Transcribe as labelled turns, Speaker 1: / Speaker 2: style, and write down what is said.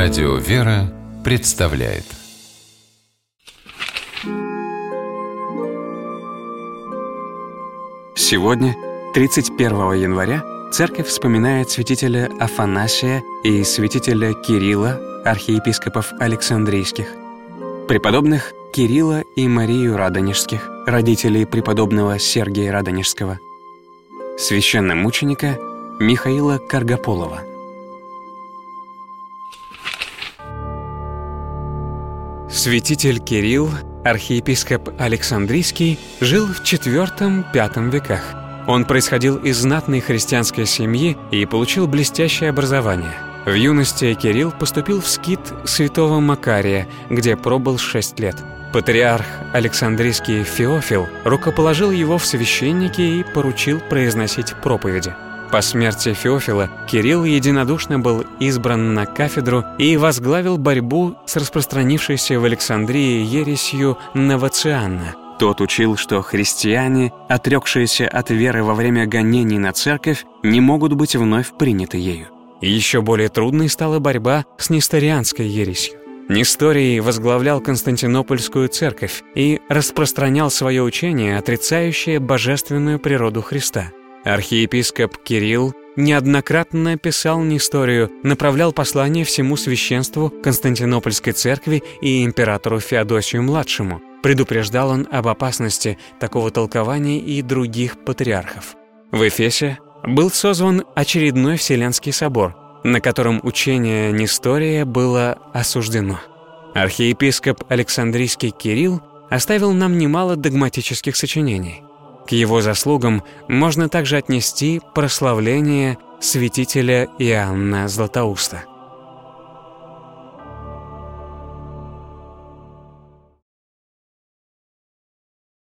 Speaker 1: Радио «Вера» представляет.
Speaker 2: Сегодня, 31 января, Церковь вспоминает святителя Афанасия и святителя Кирилла, архиепископов Александрийских, преподобных Кирилла и Марию Радонежских, родителей преподобного Сергия Радонежского, священномученика Михаила Каргополова. Святитель Кирилл, архиепископ Александрийский, жил в IV-V веках. Он происходил из знатной христианской семьи и получил блестящее образование. В юности Кирилл поступил в скит святого Макария, где пробыл 6 лет. Патриарх Александрийский Феофил рукоположил его в священники и поручил произносить проповеди. По смерти Феофила Кирилл единодушно был избран на кафедру и возглавил борьбу с распространившейся в Александрии ересью Новациана. Тот учил, что христиане, отрекшиеся от веры во время гонений на церковь, не могут быть вновь приняты ею. Еще более трудной стала борьба с несторианской ересью. Несторий возглавлял Константинопольскую церковь и распространял свое учение, отрицающее божественную природу Христа. Архиепископ Кирилл неоднократно писал Несторию, направлял послания всему священству Константинопольской церкви и императору Феодосию-младшему. Предупреждал он об опасности такого толкования и других патриархов. В Эфесе был созван очередной Вселенский собор, на котором учение Нестория было осуждено. Архиепископ Александрийский Кирилл оставил нам немало догматических сочинений. К его заслугам можно также отнести прославление святителя Иоанна Златоуста.